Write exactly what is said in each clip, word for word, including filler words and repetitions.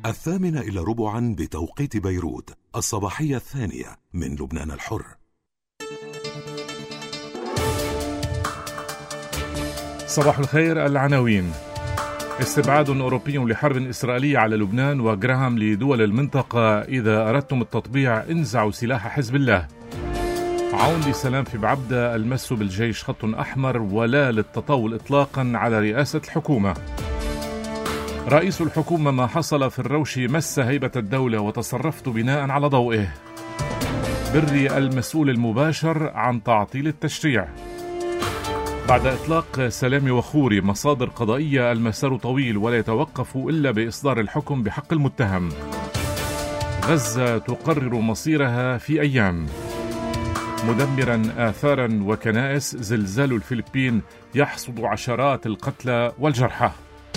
الثامنة إلى ربعا بتوقيت بيروت، الصباحية الثانية من لبنان الحر. صباح الخير. العناوين: استبعاد أوروبي لحرب إسرائيلية على لبنان، وغراهام لدول المنطقة: إذا أردتم التطبيع انزعوا سلاح حزب الله. عون لسلام في بعبدة: المس بالجيش خط أحمر ولا للتطاول إطلاقا على رئاسة الحكومة. رئيس الحكومة: ما حصل في الروشي مس هيبة الدولة وتصرفت بناء على ضوئه. بري: المسؤول المباشر عن تعطيل التشريع. بعد إطلاق سلامي وخوري: مصادر قضائية المسار طويل ولا يتوقف إلا بإصدار الحكم بحق المتهم. غزة تقرر مصيرها في أيام. مدمرا آثارا وكنائس: زلزال الفلبين يحصد عشرات القتلى والجرحى.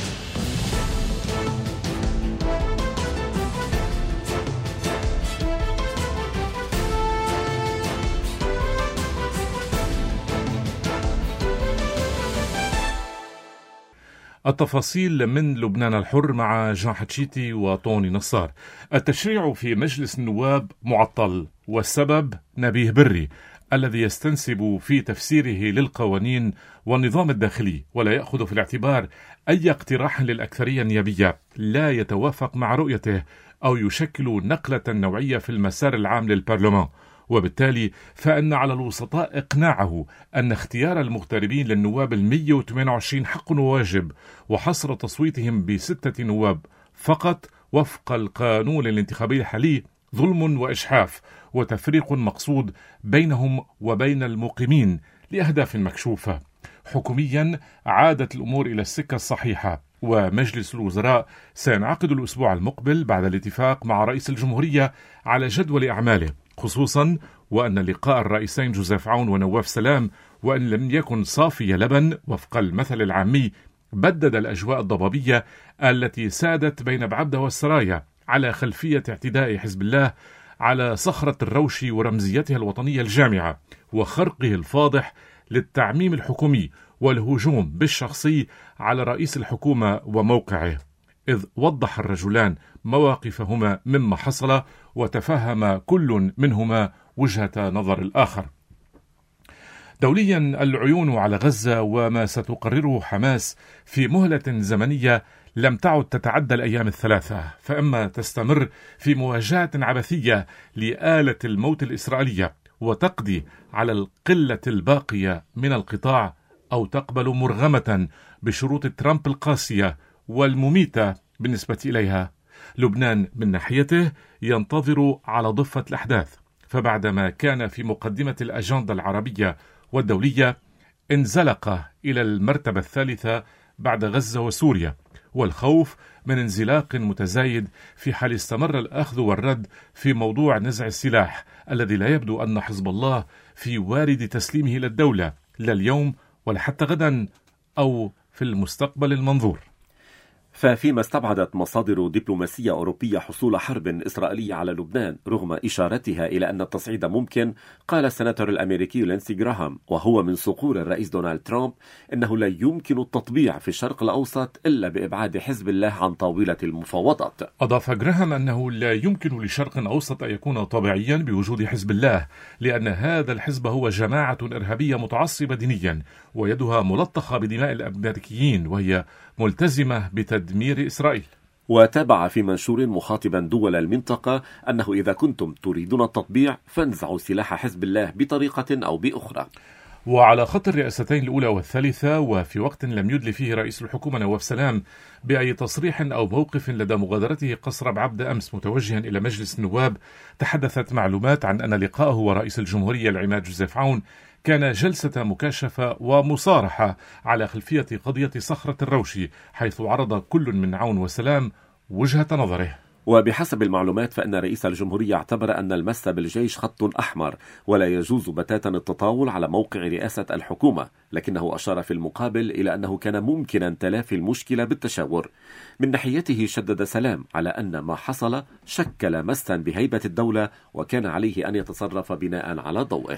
التفاصيل من لبنان الحر مع جان حتشيتي وطوني نصار. التشريع في مجلس النواب معطل، والسبب نبيه بري الذي يستنسب في تفسيره للقوانين والنظام الداخلي ولا يأخذ في الاعتبار أي اقتراح للأكثرية النيابية لا يتوافق مع رؤيته أو يشكل نقلة نوعية في المسار العام للبرلمان، وبالتالي فإن على الوسطاء إقناعه أن اختيار المغتربين للنواب المئة وثمانية وعشرين حق وواجب، وحصر تصويتهم بستة نواب فقط وفق القانون الانتخابي الحالي ظلم وإجحاف وتفريق مقصود بينهم وبين المقيمين لأهداف مكشوفة. حكوميا عادت الأمور إلى السكة الصحيحة، ومجلس الوزراء سينعقد الأسبوع المقبل بعد الاتفاق مع رئيس الجمهورية على جدول أعماله، خصوصا وأن لقاء الرئيسين جوزيف عون ونواف سلام وأن لم يكن صافي لبن وفق المثل العامي بدد الأجواء الضبابية التي سادت بين بعبدة والسرايا على خلفية اعتداء حزب الله على صخرة الروشي ورمزيتها الوطنية الجامعة وخرقه الفاضح للتعميم الحكومي والهجوم بالشخصي على رئيس الحكومة وموقعه، إذ وضح الرجلان مواقفهما مما حصل وتفهم كل منهما وجهة نظر الآخر. دوليا، العيون على غزة وما ستقرره حماس في مهلة زمنية لم تعد تتعدى الأيام الثلاثة، فإما تستمر في مواجهة عبثية لآلة الموت الإسرائيلية وتقضي على القلة الباقية من القطاع، أو تقبل مرغمة بشروط ترامب القاسية والمميتة بالنسبة إليها. لبنان من ناحيته ينتظر على ضفة الأحداث، فبعدما كان في مقدمة الأجندة العربية والدولية انزلق إلى المرتبة الثالثة بعد غزة وسوريا، والخوف من انزلاق متزايد في حال استمر الأخذ والرد في موضوع نزع السلاح الذي لا يبدو أن حزب الله في وارد تسليمه للدولة لا اليوم ولا حتى غدا أو في المستقبل المنظور. ففيما استبعدت مصادر دبلوماسية أوروبية حصول حرب إسرائيلية على لبنان رغم إشارتها إلى أن التصعيد ممكن، قال السناتور الأمريكي لينسي غراهام وهو من صقور الرئيس دونالد ترامب إنه لا يمكن التطبيع في الشرق الأوسط إلا بإبعاد حزب الله عن طاولة المفاوضات. أضاف غراهام أنه لا يمكن لشرق أوسط أن يكون طبيعيا بوجود حزب الله، لأن هذا الحزب هو جماعة إرهابية متعصبة دينيا ويدها ملطخة بدماء الأمريكيين وهي ملتزمة بتدمير إسرائيل. وتابع في منشور مخاطبا دول المنطقة أنه إذا كنتم تريدون التطبيع فانزعوا سلاح حزب الله بطريقة أو بأخرى. وعلى خط الرئاستين الأولى والثالثة، وفي وقت لم يدل فيه رئيس الحكومة نواف سلام بأي تصريح أو موقف لدى مغادرته قصر بعبدة أمس متوجها إلى مجلس النواب، تحدثت معلومات عن أن لقاءه ورئيس الجمهورية العماد جوزيف عون كان جلسة مكاشفة ومصارحة على خلفية قضية صخرة الروشي، حيث عرض كل من عون وسلام وجهة نظره. وبحسب المعلومات فإن رئيس الجمهورية اعتبر أن المس بالجيش خط أحمر ولا يجوز بتاتا التطاول على موقع رئاسة الحكومة، لكنه أشار في المقابل إلى أنه كان ممكنا تلافي المشكلة بالتشاور. من ناحيته شدد سلام على أن ما حصل شكل مسا بهيبة الدولة وكان عليه أن يتصرف بناء على ضوئه.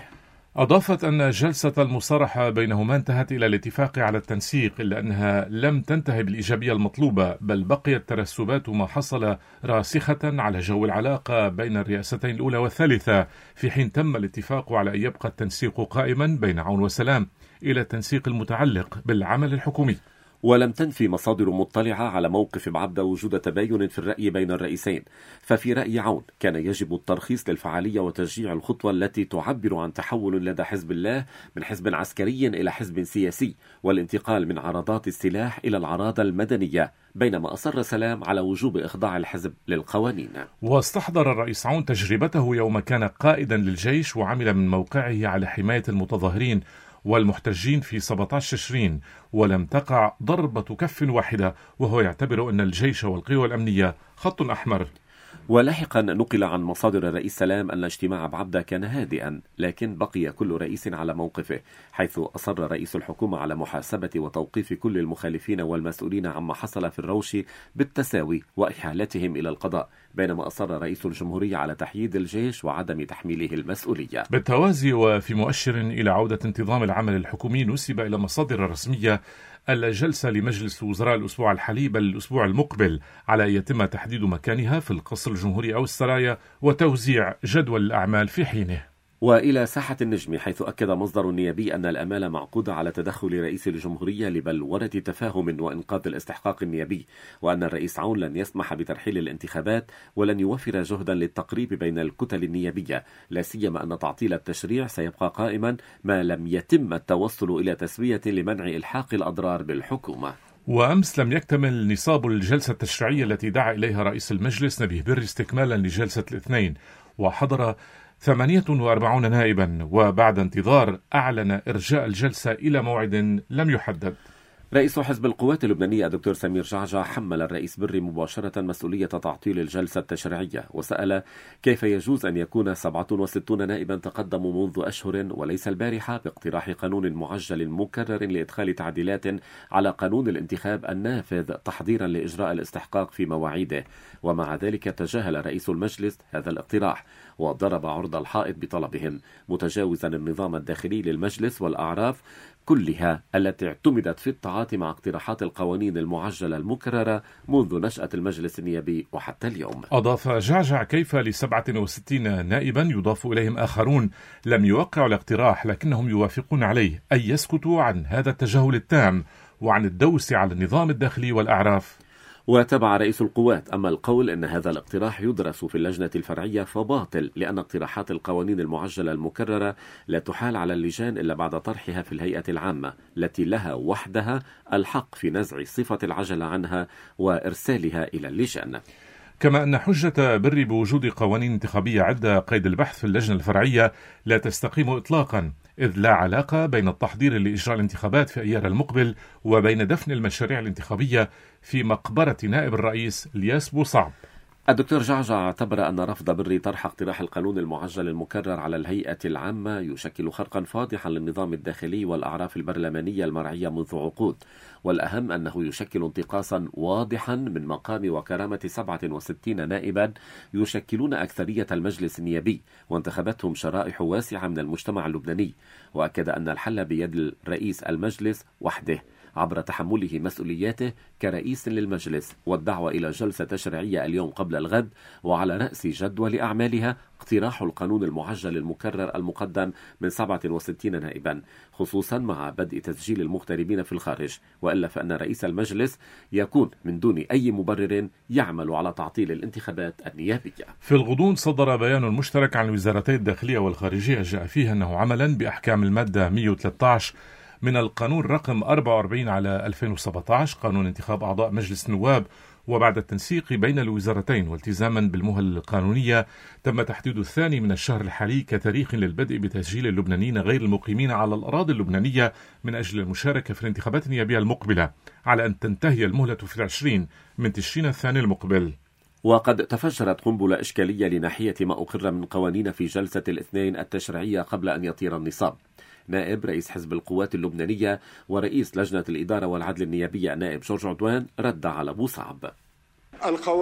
أضافت أن جلسة المصارحة بينهما انتهت إلى الاتفاق على التنسيق، إلا أنها لم تنتهي بالإيجابية المطلوبة، بل بقيت ترسبات ما حصل راسخة على جو العلاقة بين الرئاستين الأولى والثالثة، في حين تم الاتفاق على أن يبقى التنسيق قائما بين عون وسلام إلى التنسيق المتعلق بالعمل الحكومي. ولم تنفي مصادر مطلعة على موقف بعبدة وجود تباين في الرأي بين الرئيسين، ففي رأي عون كان يجب الترخيص للفعالية وتشجيع الخطوة التي تعبر عن تحول لدى حزب الله من حزب عسكري إلى حزب سياسي، والانتقال من عرضات السلاح إلى العراضة المدنية، بينما أصر سلام على وجوب إخضاع الحزب للقوانين. واستحضر الرئيس عون تجربته يوم كان قائدا للجيش وعمل من موقعه على حماية المتظاهرين والمحتجين في سبعة عشر تشرين، ولم تقع ضربة كف واحدة، وهو يعتبر أن الجيش والقوى الأمنية خط أحمر. ولاحقا نقل عن مصادر الرئيس سلام أن اجتماع بعبدة كان هادئا، لكن بقي كل رئيس على موقفه، حيث أصر رئيس الحكومة على محاسبة وتوقيف كل المخالفين والمسؤولين عما حصل في الروش بالتساوي وإحالتهم إلى القضاء، بينما أصر رئيس الجمهورية على تحييد الجيش وعدم تحميله المسؤولية. بالتوازي وفي مؤشر إلى عودة انتظام العمل الحكومي، نسب إلى مصادر رسمية الجلسة لمجلس وزراء الأسبوع الحالي بل الأسبوع المقبل، على أن يتم تحديد مكانها في القصر الجمهوري أو السرايا وتوزيع جدول الأعمال في حينه. وإلى ساحة النجم، حيث أكد مصدر نيابي أن الأمال معقودة على تدخل رئيس الجمهورية لبلورة تفاهم وإنقاذ الاستحقاق النيابي، وأن الرئيس عون لن يسمح بترحيل الانتخابات ولن يوفر جهدا للتقريب بين الكتل النيابية، لا سيما أن تعطيل التشريع سيبقى قائما ما لم يتم التوصل إلى تسوية لمنع إلحاق الأضرار بالحكومة. وأمس لم يكتمل نصاب الجلسة التشريعية التي دعا إليها رئيس المجلس نبيه بري استكمالا لجلسة الاثنين، وحضر ثمانية وأربعين نائبا، وبعد انتظار أعلن إرجاء الجلسة إلى موعد لم يحدد. رئيس حزب القوات اللبنانية الدكتور سمير جعجع حمل الرئيس بري مباشرة مسؤولية تعطيل الجلسة التشريعية، وسأل كيف يجوز أن يكون سبعة وستين نائبا تقدموا منذ أشهر وليس البارحة باقتراح قانون معجل مكرر لإدخال تعديلات على قانون الانتخاب النافذ تحضيرا لإجراء الاستحقاق في مواعيده، ومع ذلك تجاهل رئيس المجلس هذا الاقتراح وضرب عرض الحائط بطلبهم، متجاوزا النظام الداخلي للمجلس والأعراف كلها التي اعتمدت في التعاطي مع اقتراحات القوانين المعجلة المكررة منذ نشأة المجلس النيابي وحتى اليوم. أضاف جعجع كيف لسبعة وستين نائبا يضاف إليهم آخرون لم يوقعوا الاقتراح لكنهم يوافقون عليه، أي يسكتوا عن هذا التجاهل التام وعن الدوس على النظام الداخلي والأعراف. وتبع رئيس القوات أما القول أن هذا الاقتراح يدرس في اللجنة الفرعية فباطل، لأن اقتراحات القوانين المعجلة المكررة لا تحال على اللجان إلا بعد طرحها في الهيئة العامة التي لها وحدها الحق في نزع صفة العجلة عنها وإرسالها إلى اللجان. كما أن حجة بري بوجود قوانين انتخابية عدة قيد البحث في اللجنة الفرعية لا تستقيم إطلاقا، إذ لا علاقة بين التحضير لإجراء الانتخابات في أيار المقبل وبين دفن المشاريع الانتخابية في مقبرة نائب الرئيس الياس بوصعب. الدكتور جعجع اعتبر أن رفض بري طرح اقتراح القانون المعجل المكرر على الهيئة العامة يشكل خرقا فاضحا للنظام الداخلي والأعراف البرلمانية المرعية منذ عقود، والأهم أنه يشكل انتقاصا واضحا من مقام وكرامة سبعة وستين نائبا يشكلون أكثرية المجلس النيابي وانتخبتهم شرائح واسعة من المجتمع اللبناني، وأكد أن الحل بيد رئيس المجلس وحده عبر تحمله مسؤولياته كرئيس للمجلس والدعوة إلى جلسة تشريعية اليوم قبل الغد، وعلى رأس جدول أعمالها اقتراح القانون المعجل المكرر المقدم من سبعة وستين نائبا، خصوصا مع بدء تسجيل المغتربين في الخارج، وإلا فإن رئيس المجلس يكون من دون أي مبرر يعمل على تعطيل الانتخابات النيابية. في الغضون صدر بيان مشترك عن وزارتي الداخلية والخارجية جاء فيه أنه عملا بأحكام المادة مئة وثلاثة عشر من القانون رقم أربعة وأربعين على ألفين وسبعة عشر قانون انتخاب أعضاء مجلس النواب، وبعد التنسيق بين الوزارتين والتزاما بالمهل القانونية تم تحديد الثاني من الشهر الحالي كتاريخ للبدء بتسجيل اللبنانيين غير المقيمين على الأراضي اللبنانية من أجل المشاركة في الانتخابات النيابية المقبلة، على أن تنتهي المهلة في العشرين من تشرين الثاني المقبل. وقد تفجرت قنبلة إشكالية لناحية ما أقر من قوانين في جلسة الاثنين التشريعية قبل أن يطير النصاب. نائب رئيس حزب القوات اللبنانية ورئيس لجنة الإدارة والعدل النيابية نائب جورج عدوان رد على بوصعب.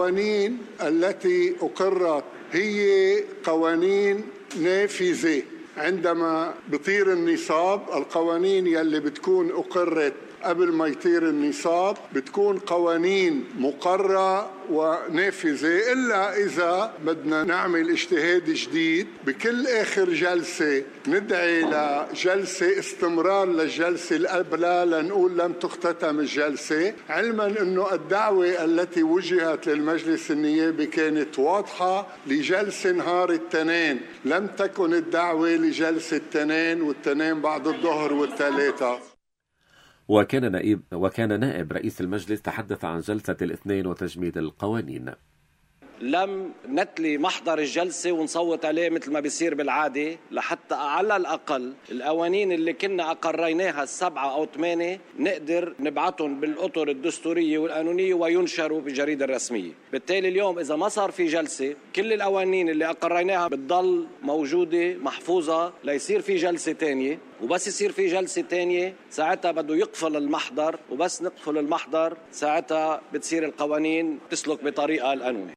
القوانين التي أقرت هي قوانين نافذة عندما بطير النصاب القوانين يلي بتكون أقرت قبل ما يطير النصاب بتكون قوانين مقررة ونافذة، إلا إذا بدنا نعمل اجتهاد جديد بكل آخر جلسة ندعي لجلسة استمرار للجلسة الأولى لنقول لم تختتم الجلسة، علما أنه الدعوة التي وجهت للمجلس النيابي كانت واضحة لجلسة نهار التنين، لم تكن الدعوة لجلسة التنين والتنين بعد الظهر والثلاثة. وكان نائب وكان نائب رئيس المجلس تحدث عن جلسة الاثنين وتجميد القوانين. لم نتلي محضر الجلسة ونصوت عليه مثل ما بيصير بالعادة، لحتى على الأقل القوانين اللي كنا أقريناها السبعة أو ثمانية نقدر نبعتهم بالأطر الدستورية والقانونية وينشروا بالجريدة الرسمية. بالتالي اليوم إذا ما صار في جلسة كل القوانين اللي أقريناها بتضل موجودة محفوظة ليصير في جلسة تانية، وبس يصير في جلسة تانية ساعتها بده يقفل المحضر، وبس نقفل المحضر ساعتها بتصير القوانين تسلك بطريقة القانونية.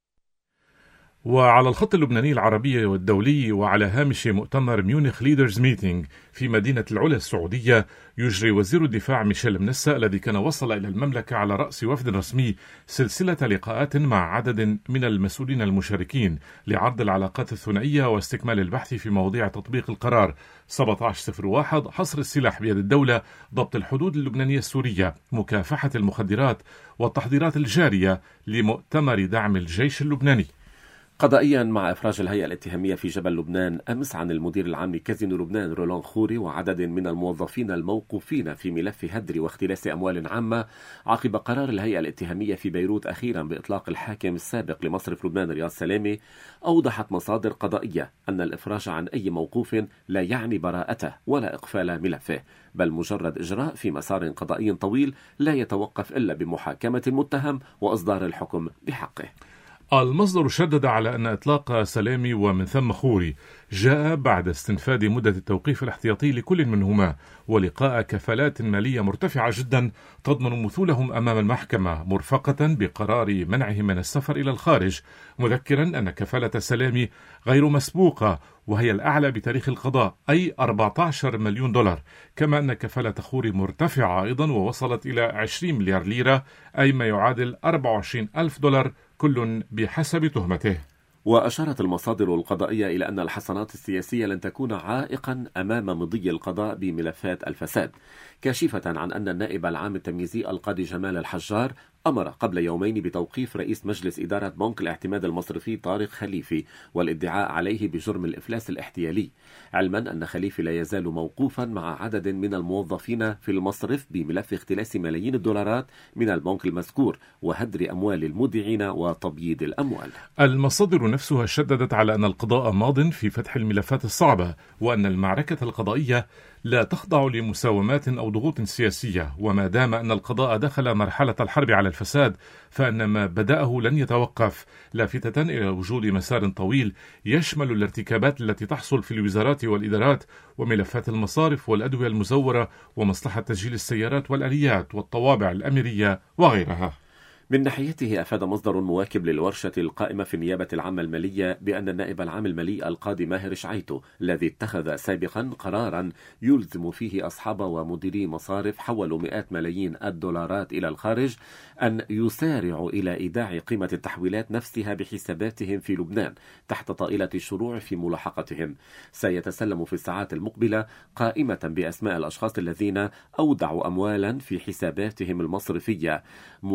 وعلى الخط اللبناني العربي والدولي وعلى هامش مؤتمر ميونخ ليدرز ميتينج في مدينة العلا السعودية، يجري وزير الدفاع ميشيل منسا الذي كان وصل إلى المملكة على رأس وفد رسمي سلسلة لقاءات مع عدد من المسؤولين المشاركين لعرض العلاقات الثنائية واستكمال البحث في مواضيع تطبيق القرار سبعة عشر صفر واحد، حصر السلاح بيد الدولة، ضبط الحدود اللبنانية السورية، مكافحة المخدرات والتحضيرات الجارية لمؤتمر دعم الجيش اللبناني. قضائيا مع إفراج الهيئة الاتهامية في جبل لبنان أمس عن المدير العام لكازينو لبنان رولان خوري وعدد من الموظفين الموقوفين في ملف هدر واختلاس أموال عامة عقب قرار الهيئة الاتهامية في بيروت أخيرا بإطلاق الحاكم السابق لمصرف لبنان رياض سلامة. أوضحت مصادر قضائية أن الإفراج عن أي موقوف لا يعني براءته ولا إقفال ملفه، بل مجرد إجراء في مسار قضائي طويل لا يتوقف إلا بمحاكمة المتهم وإصدار الحكم بحقه. المصدر شدد على أن إطلاق سلامي ومن ثم خوري جاء بعد استنفاد مدة التوقيف الاحتياطي لكل منهما ولقاء كفالات مالية مرتفعة جدا تضمن مثولهم أمام المحكمة، مرفقة بقرار منعهم من السفر إلى الخارج، مذكرا أن كفالة سلامي غير مسبوقة وهي الأعلى بتاريخ القضاء أي أربعة عشر مليون دولار، كما أن كفالة خوري مرتفعة أيضا ووصلت إلى عشرين مليار ليرة أي ما يعادل أربعة وعشرين ألف دولار كل بحسب تهمته. وأشارت المصادر القضائية إلى أن الحصانات السياسية لن تكون عائقا أمام مضي القضاء بملفات الفساد، كاشفة عن أن النائب العام التمييزي القاضي جمال الحجار أمر قبل يومين بتوقيف رئيس مجلس إدارة بنك الاعتماد المصرفي طارق خليفي والادعاء عليه بجرم الإفلاس الاحتيالي، علما أن خليفي لا يزال موقوفا مع عدد من الموظفين في المصرف بملف اختلاس ملايين الدولارات من البنك المذكور وهدر أموال المودعين وتبييض الأموال. المصادر نفسها شددت على أن القضاء ماض في فتح الملفات الصعبة، وأن المعركة القضائية لا تخضع لمساومات أو ضغوط سياسية، وما دام أن القضاء دخل مرحلة الحرب على الفساد فإن ما بدأه لن يتوقف، لافتة إلى وجود مسار طويل يشمل الارتكابات التي تحصل في الوزارات والإدارات وملفات المصارف والأدوية المزورة ومصلحة تسجيل السيارات والآليات والطوابع الأميرية وغيرها. من ناحيته أفاد مصدر مواكب للورشة القائمة في النيابة العامة المالية بأن النائب العام المالي القاضي ماهر شعيتو الذي اتخذ سابقا قرارا يلزم فيه أصحاب ومديري مصارف حولوا مئات ملايين الدولارات إلى الخارج أن يسارعوا إلى إيداع قيمة التحويلات نفسها بحساباتهم في لبنان تحت طائلة الشروع في ملاحقتهم. سيتسلم في الساعات المقبلة قائمة بأسماء الأشخاص الذين أودعوا أموالا في حساباتهم المصرفية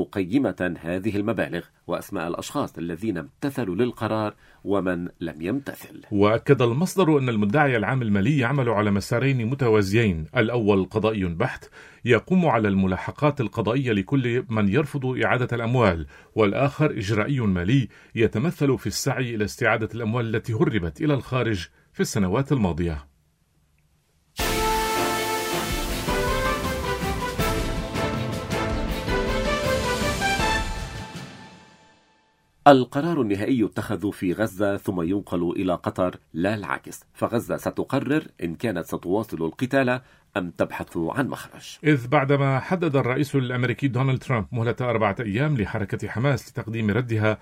مقيمة هذه المبالغ وأسماء الأشخاص الذين امتثلوا للقرار ومن لم يمتثل. وأكد المصدر أن المدعي العام المالي يعمل على مسارين متوازيين، الأول قضائي بحت يقوم على الملاحقات القضائية لكل من يرفض إعادة الأموال، والآخر إجرائي مالي يتمثل في السعي إلى استعادة الأموال التي هربت إلى الخارج في السنوات الماضية. القرار النهائي يتخذ في غزة ثم ينقل إلى قطر لا العكس، فغزة ستقرر إن كانت ستواصل القتال أم تبحث عن مخرج. إذ بعدما حدد الرئيس الأمريكي دونالد ترامب مهلة أربعة أيام لحركة حماس لتقديم ردها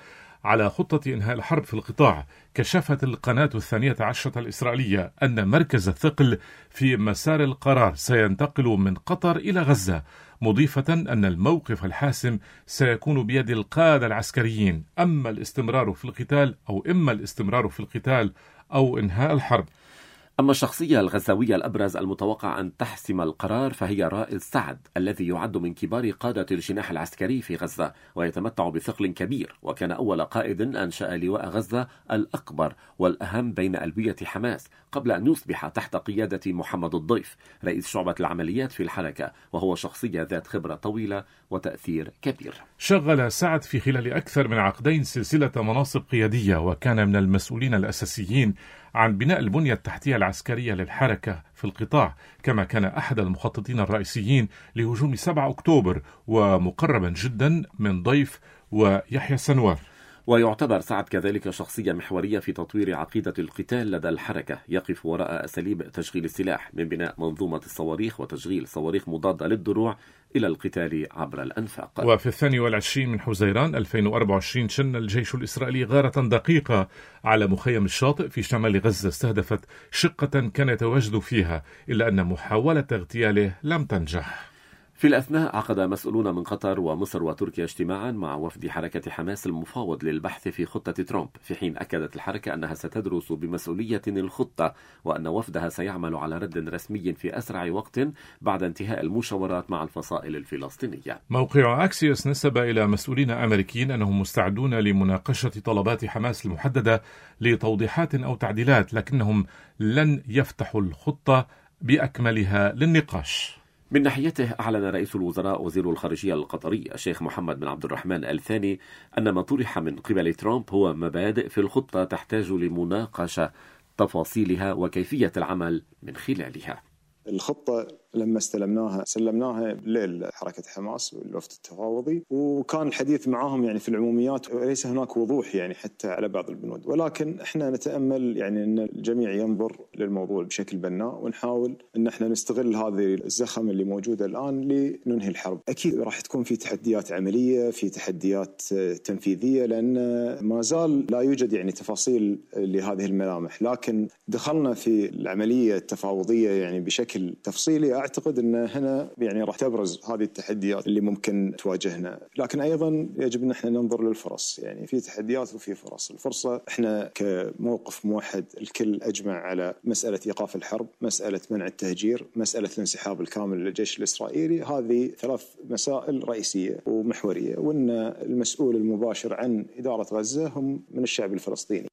على خطة إنهاء الحرب في القطاع. كشفت القناة الثانية عشرة الإسرائيلية أن مركز الثقل في مسار القرار سينتقل من قطر إلى غزة، مضيفة أن الموقف الحاسم سيكون بيد القادة العسكريين، أما الاستمرار في القتال أو إما الاستمرار في القتال أو إنهاء الحرب. أما الشخصية الغزاوية الأبرز المتوقع أن تحسم القرار فهي رائد سعد، الذي يعد من كبار قادة الجناح العسكري في غزة ويتمتع بثقل كبير، وكان أول قائد أنشأ لواء غزة الأكبر والأهم بين ألوية حماس قبل أن يصبح تحت قيادة محمد الضيف رئيس شعبة العمليات في الحركة، وهو شخصية ذات خبرة طويلة وتأثير كبير. شغل سعد في خلال أكثر من عقدين سلسلة مناصب قيادية، وكان من المسؤولين الأساسيين عن بناء البنية التحتية العسكرية للحركة في القطاع، كما كان أحد المخططين الرئيسيين لهجوم سبعة أكتوبر، ومقربا جدا من ضيف ويحيى سنوار. ويعتبر سعد كذلك شخصية محورية في تطوير عقيدة القتال لدى الحركة، يقف وراء أساليب تشغيل السلاح من بناء منظومة الصواريخ وتشغيل صواريخ مضادة للدروع إلى القتال عبر الأنفاق. وفي الثاني والعشرين من حزيران ألفين وأربعة وعشرين شن الجيش الإسرائيلي غارة دقيقة على مخيم الشاطئ في شمال غزة استهدفت شقة كان يتواجد فيها، إلا أن محاولة اغتياله لم تنجح. في الأثناء عقد مسؤولون من قطر ومصر وتركيا اجتماعا مع وفد حركة حماس المفاوض للبحث في خطة ترامب، في حين أكدت الحركة أنها ستدرس بمسؤولية الخطة، وأن وفدها سيعمل على رد رسمي في أسرع وقت بعد انتهاء المشاورات مع الفصائل الفلسطينية. موقع أكسيوس نسب إلى مسؤولين أمريكيين أنهم مستعدون لمناقشة طلبات حماس المحددة لتوضيحات أو تعديلات، لكنهم لن يفتحوا الخطة بأكملها للنقاش. من ناحيته أعلن رئيس الوزراء وزير الخارجية القطري الشيخ محمد بن عبد الرحمن الثاني أن ما طرح من قبل ترامب هو مبادئ في الخطة تحتاج لمناقشة تفاصيلها وكيفية العمل من خلالها. الخطة لما استلمناها سلمناها ليل حركة حماس والوفد التفاوضي، وكان الحديث معهم يعني في العموميات، وليس هناك وضوح يعني حتى على بعض البنود، ولكن احنا نتأمل يعني ان الجميع ينظر للموضوع بشكل بناء، ونحاول ان احنا نستغل هذه الزخم اللي موجودة الآن لننهي الحرب. اكيد راح تكون في تحديات عملية، في تحديات تنفيذية، لان ما زال لا يوجد يعني تفاصيل لهذه الملامح، لكن دخلنا في العملية التفاوضية يعني بشكل تفصيلي. أعتقد أن هنا يعني راح تبرز هذه التحديات اللي ممكن تواجهنا، لكن أيضا يجب أن احنا ننظر للفرص، يعني في تحديات وفي فرص. الفرصة احنا كموقف موحد الكل أجمع على مسألة إيقاف الحرب، مسألة منع التهجير، مسألة الانسحاب الكامل للجيش الإسرائيلي. هذه ثلاث مسائل رئيسية ومحورية، وأن المسؤول المباشر عن إدارة غزة هم من الشعب الفلسطيني.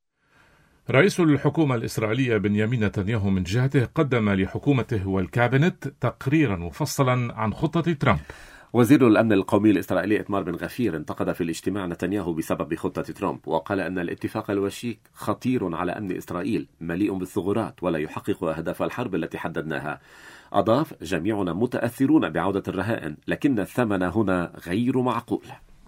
رئيس الحكومة الإسرائيلية بنيامين نتنياهو من جهته قدم لحكومته والكابينت تقريرا مفصلا عن خطة ترامب. وزير الأمن القومي الإسرائيلي إتمار بن غفير انتقد في الاجتماع نتنياهو بسبب خطة ترامب، وقال أن الاتفاق الوشيك خطير على أمن إسرائيل، مليء بالثغرات ولا يحقق أهداف الحرب التي حددناها. أضاف: جميعنا متأثرون بعودة الرهائن، لكن الثمن هنا غير معقول.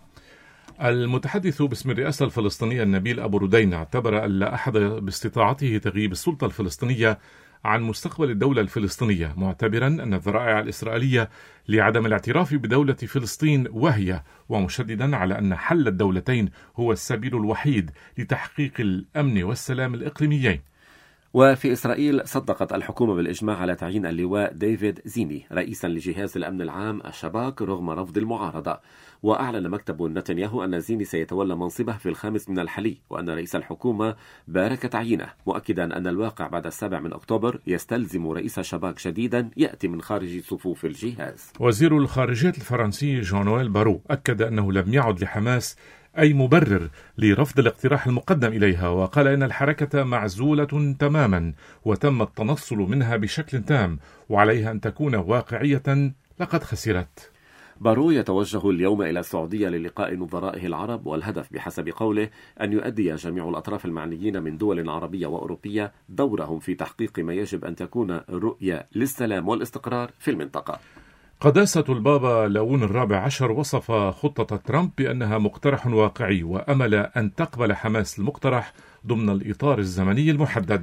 المتحدث باسم الرئاسة الفلسطينية النبيل أبو ردين اعتبر أن لا أحد باستطاعته تغييب السلطة الفلسطينية عن مستقبل الدولة الفلسطينية، معتبرا أن الذرائع الإسرائيلية لعدم الاعتراف بدولة فلسطين وهي، ومشددا على أن حل الدولتين هو السبيل الوحيد لتحقيق الأمن والسلام الإقليميين. وفي إسرائيل صدقت الحكومة بالإجماع على تعيين اللواء ديفيد زيني رئيسا لجهاز الأمن العام الشباك رغم رفض المعارضة. وأعلن مكتب نتنياهو أن زيني سيتولى منصبه في الخامس من الحلي، وأن رئيس الحكومة بارك تعيينه، مؤكدا أن الواقع بعد السابع من أكتوبر يستلزم رئيس شباك جديدا يأتي من خارج صفوف الجهاز. وزير الخارجية الفرنسي جان نويل بارو أكد أنه لم يعد لحماس أي مبرر لرفض الاقتراح المقدم إليها، وقال إن الحركة معزولة تماما وتم التنصل منها بشكل تام، وعليها أن تكون واقعية لقد خسرت. بارو يتوجه اليوم إلى السعودية للقاء نظرائه العرب، والهدف بحسب قوله أن يؤدي جميع الأطراف المعنيين من دول عربية وأوروبية دورهم في تحقيق ما يجب أن تكون رؤية للسلام والاستقرار في المنطقة. قداسة البابا لاون الرابع عشر وصف خطة ترامب بأنها مقترح واقعي، وأمل أن تقبل حماس المقترح ضمن الإطار الزمني المحدد.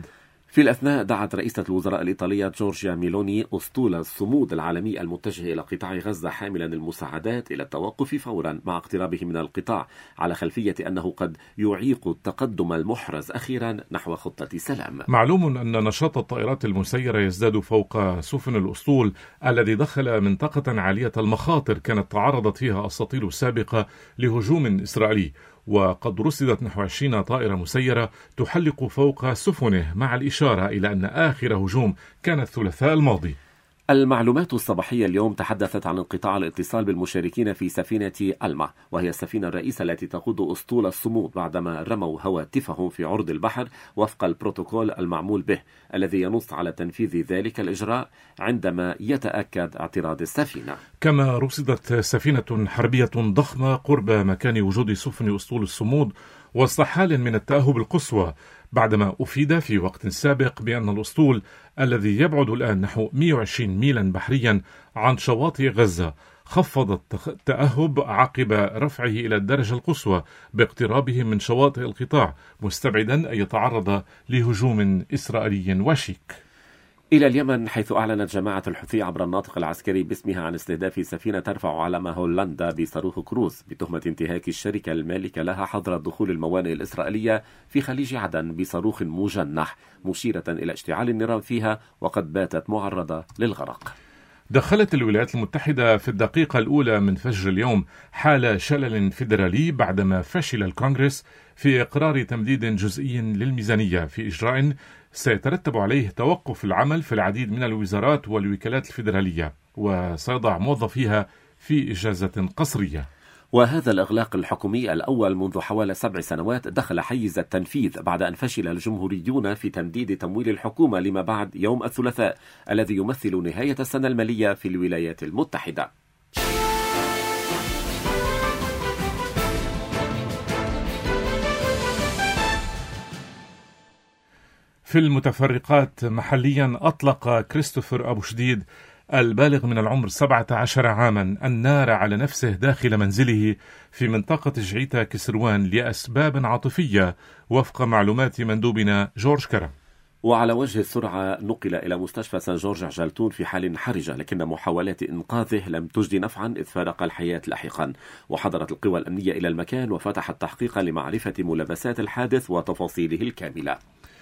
في الأثناء دعت رئيسة الوزراء الإيطالية جورجيا ميلوني أسطول الصمود العالمي المتجه إلى قطاع غزة حاملا المساعدات إلى التوقف فورا مع اقترابه من القطاع، على خلفية أنه قد يعيق التقدم المحرز أخيرا نحو خطة سلام. معلوم أن نشاط الطائرات المسيرة يزداد فوق سفن الأسطول الذي دخل منطقة عالية المخاطر كانت تعرضت فيها أساطيل السابقة لهجوم إسرائيلي، وقد رصدت نحو عشرين طائرة مسيرة تحلق فوق سفنه، مع الإشارة إلى أن آخر هجوم كان الثلاثاء الماضي. المعلومات الصباحية اليوم تحدثت عن انقطاع الاتصال بالمشاركين في سفينة ألما، وهي السفينة الرئيسة التي تقود أسطول الصمود، بعدما رموا هواتفهم في عرض البحر وفق البروتوكول المعمول به الذي ينص على تنفيذ ذلك الإجراء عندما يتأكد اعتراض السفينة. كما رصدت سفينة حربية ضخمة قرب مكان وجود سفن أسطول الصمود وسط حال من التأهب القصوى، بعدما أفيد في وقت سابق بأن الأسطول الذي يبعد الآن نحو مئة وعشرين ميلا بحريا عن شواطئ غزة خفض التأهب عقب رفعه إلى الدرجة القصوى باقترابه من شواطئ القطاع، مستبعدا أن يتعرض لهجوم إسرائيلي وشيك. إلى اليمن، حيث أعلنت جماعة الحوثي عبر الناطق العسكري باسمها عن استهداف سفينة ترفع علم هولندا بصاروخ كروز بتهمة انتهاك الشركة المالكة لها حظر دخول الموانئ الإسرائيلية في خليج عدن بصاروخ مجنح، مشيرة إلى اشتعال النيران فيها وقد باتت معرضة للغرق. دخلت الولايات المتحدة في الدقيقة الأولى من فجر اليوم حال شلل فيدرالي بعدما فشل الكونغرس في إقرار تمديد جزئي للميزانية في إجراء سيترتب عليه توقف العمل في العديد من الوزارات والوكالات الفيدرالية، وسيضع موظفيها في إجازة قصرية. وهذا الإغلاق الحكومي الأول منذ حوالي سبع سنوات دخل حيز التنفيذ بعد أن فشل الجمهوريون في تمديد تمويل الحكومة لما بعد يوم الثلاثاء الذي يمثل نهاية السنة المالية في الولايات المتحدة. في المتفرقات محليا، أطلق كريستوفر أبو شديد البالغ من العمر سبعة عشر عاما النار على نفسه داخل منزله في منطقة جعيتا كسروان لأسباب عاطفية وفق معلومات مندوبنا جورج كرم. وعلى وجه السرعة نقل إلى مستشفى سان جورج عجلتون في حال حرجة، لكن محاولات إنقاذه لم تجدي نفعا إذ فارق الحياة لاحقا. وحضرت القوى الأمنية إلى المكان وفتحت تحقيقا لمعرفة ملابسات الحادث وتفاصيله الكاملة.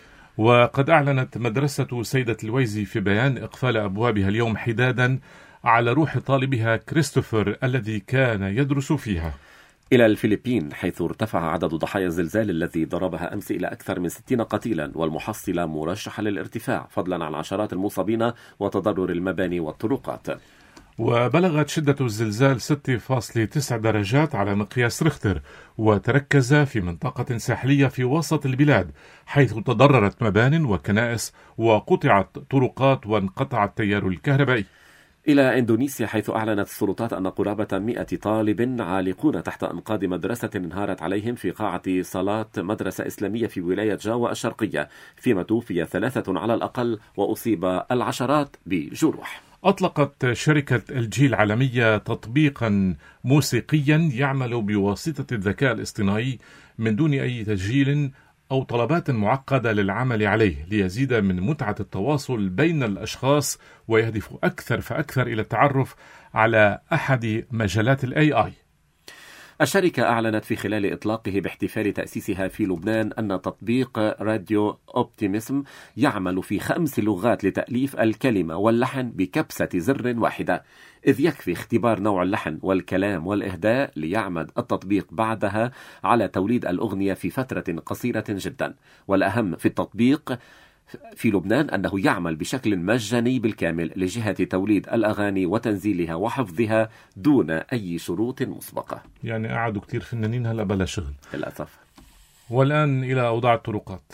وقد أعلنت مدرسة سيدة الويزي في بيان إقفال أبوابها اليوم حدادا على روح طالبها كريستوفر الذي كان يدرس فيها. إلى الفلبين، حيث ارتفع عدد ضحايا الزلزال الذي ضربها أمس إلى أكثر من ستين قتيلا، والمحصلة مرشحة للارتفاع فضلا عن عشرات المصابين وتضرر المباني والطرقات. وبلغت شدة الزلزال ستة فاصلة تسعة درجات على مقياس ريختر، وتركز في منطقة ساحلية في وسط البلاد، حيث تضررت مبان وكنائس وقطعت طرقات وانقطع التيار الكهربائي. إلى إندونيسيا، حيث أعلنت السلطات أن قرابة مئة طالب عالقون تحت أنقاض مدرسة انهارت عليهم في قاعة صلاة مدرسة إسلامية في ولاية جاوا الشرقية، فيما توفي ثلاثة على الأقل وأصيب العشرات بجروح. أطلقت شركة إل جي العالمية تطبيقا موسيقيا يعمل بواسطة الذكاء الاصطناعي من دون أي تسجيل أو طلبات معقدة للعمل عليه، ليزيد من متعة التواصل بين الأشخاص ويهدف أكثر فأكثر إلى التعرف على أحد مجالات ال إيه آي. الشركة أعلنت في خلال إطلاقه باحتفال تأسيسها في لبنان أن تطبيق راديو أوبتيميزم يعمل في خمس لغات لتأليف الكلمة واللحن بكبسة زر واحدة، إذ يكفي اختبار نوع اللحن والكلام والإهداء ليعمد التطبيق بعدها على توليد الأغنية في فترة قصيرة جدا. والأهم في التطبيق في لبنان أنه يعمل بشكل مجاني بالكامل لجهة توليد الأغاني وتنزيلها وحفظها دون أي شروط مسبقة. يعني قعدوا كتير فنانين هلأ بلا شغل للأسف. والآن إلى أوضاع الطرقات.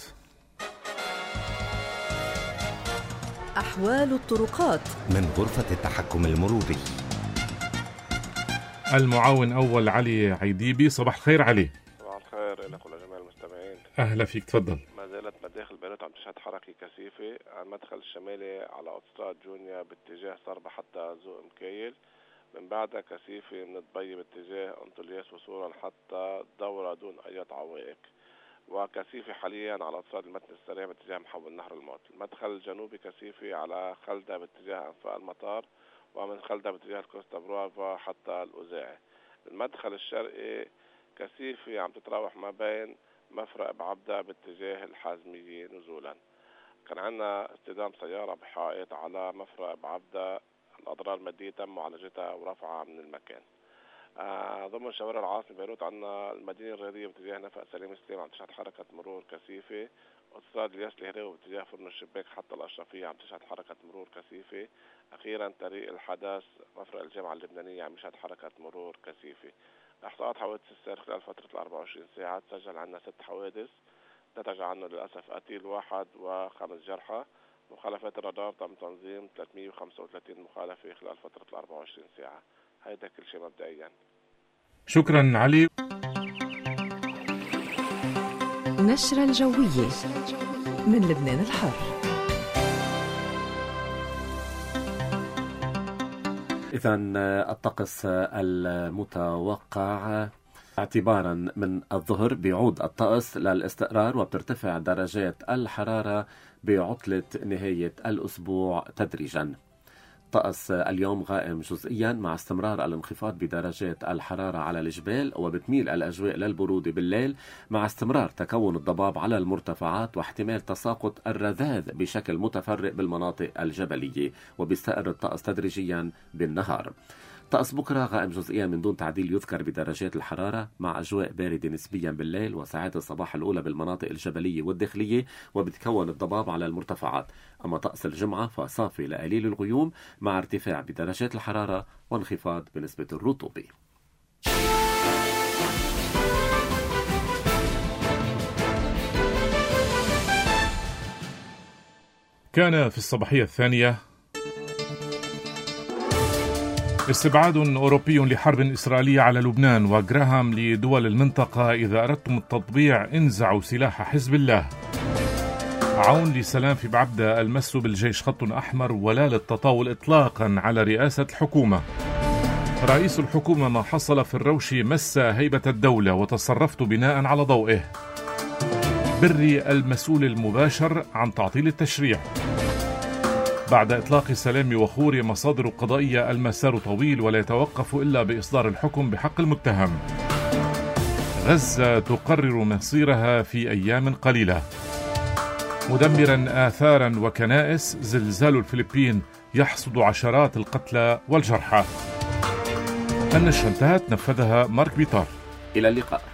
أحوال الطرقات من غرفة التحكم المروري. المعاون أول علي عيديبي، صباح الخير علي. صباح الخير لك ولجميع المستمعين. أهلا فيك، تفضل. ما زالت مداخل بيروت عم تشهد حركة كثيفة على المدخل الشمالي على أوتوستراد جونيا باتجاه صربة حتى زوق مكيل، من بعدها كثيفة من دبي باتجاه أنطولياس وصولا حتى دورة دون أي عوائق. وكثيفة حاليا على أوتوستراد المتن السريع باتجاه محول نهر الموت. المدخل الجنوبي كثيفة على خلدة باتجاه أنفاق المطار، ومن خلدة باتجاه الكوستا برافا حتى الأوزاعي. المدخل الشرقي كثيفة عم تتراوح ما بين مفرق بعبدة باتجاه الحازمية نزولا. كان عندنا اصطدام سيارة بحائط على مفرق بعبدة، الأضرار المادية تم معالجتها ورفعها من المكان. آه ضمن شوارع العاصمة بيروت عندنا المدينة الرياضية باتجاه نفق سليم سليم عم تشهد حركة مرور كثيفة. أوتوستراد الياس الهراوي باتجاه فرن الشباك حتى الأشرفية عم تشهد حركة مرور كثيفة. أخيرا طريق الحدث مفرق الجامعة اللبنانية عم يشهد حركة مرور كثيفة. إحصاءات حوادث السير خلال فترة الأربع وعشرين ساعة تسجل عندنا ست حوادث، نتج عنه للأسف قتيل واحد وخمس جرحى. مخالفات الرادار تم تنظيم ثلاثمئة وخمسة وثلاثين مخالفة خلال فترة الأربع وعشرين ساعة. هيدا كل شيء مبدئيا. شكرا علي. نشرة الجوية من لبنان الحر. إذن الطقس المتوقع اعتبارا من الظهر بيعود الطقس للاستقرار وبترتفع درجات الحرارة بعطلة نهاية الأسبوع تدريجا. طقس اليوم غائم جزئيا مع استمرار الانخفاض بدرجات الحرارة على الجبال، وبتميل الأجواء للبرودة بالليل مع استمرار تكون الضباب على المرتفعات واحتمال تساقط الرذاذ بشكل متفرق بالمناطق الجبلية، وبيستقر الطقس تدريجيا بالنهار. طقس بكرة غائم جزئيا من دون تعديل يذكر بدرجات الحرارة مع أجواء باردة نسبيا بالليل وساعات الصباح الأولى بالمناطق الجبلية والداخلية، وبتكون الضباب على المرتفعات. أما طقس الجمعة فصافي لقليل الغيوم مع ارتفاع بدرجات الحرارة وانخفاض بنسبة الرطوبة. كان في الصباحية الثانية استبعاد أوروبي لحرب إسرائيلية على لبنان، وجراهام لدول المنطقة: إذا أردتم التطبيع انزعوا سلاح حزب الله. عون لسلام في بعبدة: المس بالجيش خط أحمر ولا للتطاول إطلاقا على رئاسة الحكومة. رئيس الحكومة: ما حصل في الروشي مس هيبة الدولة وتصرفت بناء على ضوئه. بري المسؤول المباشر عن تعطيل التشريع. بعد إطلاق سلام وخوري: مصادر قضائية المسار طويل ولا يتوقف إلا بإصدار الحكم بحق المتهم. غزة تقرر مصيرها في أيام قليلة. مدمرا آثارا وكنائس: زلزال الفلبين يحصد عشرات القتلى والجرحى. النشرة انتهت، نفذها مارك بيطار. إلى اللقاء.